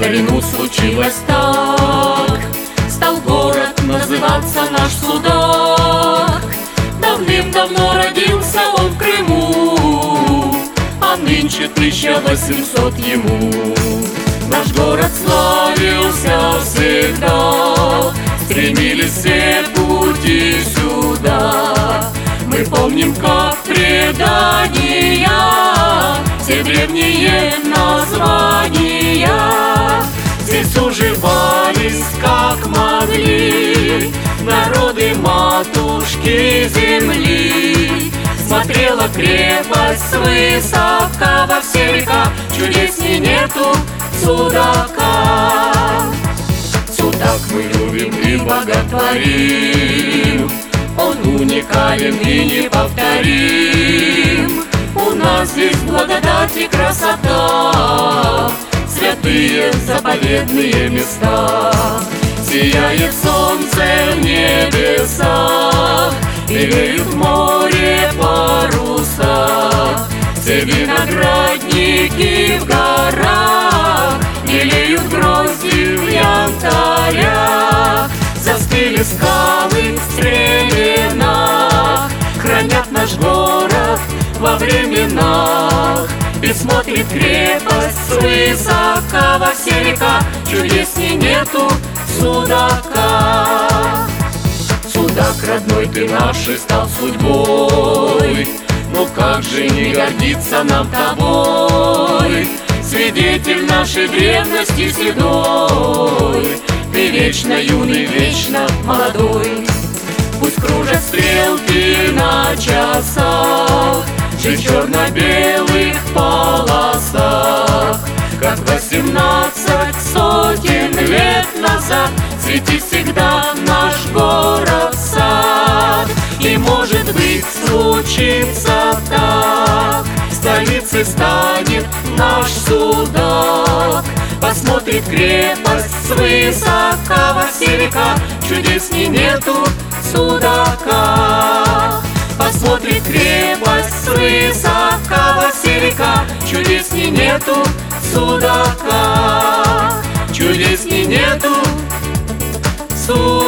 старину случилось так. Стал город называться наш Судак. Давным-давно родился он в Крыму, а нынче 1800 ему. Наш город славился всегда, стремились все пути сюда. Мы помним, как предания, все древние названия. Здесь уживались, как могли, народы матушки земли. Смотрела крепость свысока во все века, чудесней нету Судака. Судак мы любим и боготворим, он уникален и неповторим. У нас здесь благодать и красота, святые заповедные места. Сияет солнце в небесах, белеют в море паруса. Все виноградники в горах белеют грозди в янтарях. Застыли скалы в стременах, хранят наш город во временах. И смотрит крепость свысока во все века, чудесней нету Судака. Судак, родной, ты нашей стал судьбой, но как же не гордиться нам тобой? Свидетель нашей древности седой, ты вечно юный, вечно молодой. Пусть кружат стрелки на часах, жизнь в черно-белых полосах, как 18 сотен лет назад. Свети всегда наш город сад, и может быть случится так, столицей станет наш Судак. Посмотрит крепость свысока во все века, чудесней нету Судака. Посмотрит крепость свысока во все века, чудесней нету Судака. Чудесней нету Судака.